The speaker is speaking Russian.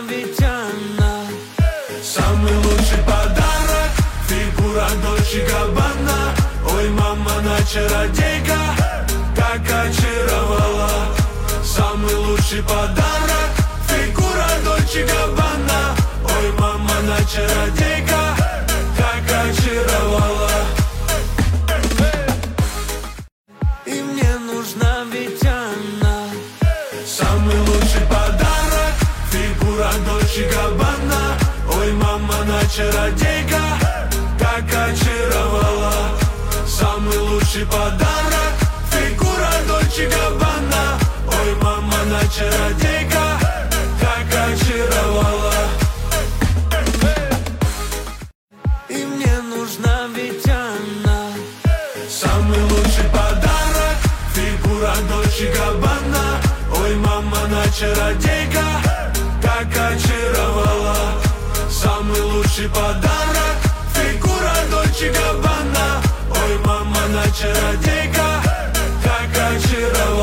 ведь она самый лучший подарок, фигура Дольче Габбана. Ой, мама, она чародейка, так очаровала. Самый лучший подарок, фигура Дольче Габбана. Ой, мама, она чародейка, так очаровала. И мне нужна ведь она самый лучший подарок, фигура Дольче Габбана. Ой, мама, она чародейка, так очаровала. Самый лучший подарок, фигура Дольче Габбана. Ой, мама, она чародейка, так очаровала. И мне нужна ведь она самый лучший подарок, фигура Дольче Габбана. Ой, мама, она чародейка, так очаровала. Самый лучший подарок, фигура Дольче Габбана. Ой, мама, она чародейка.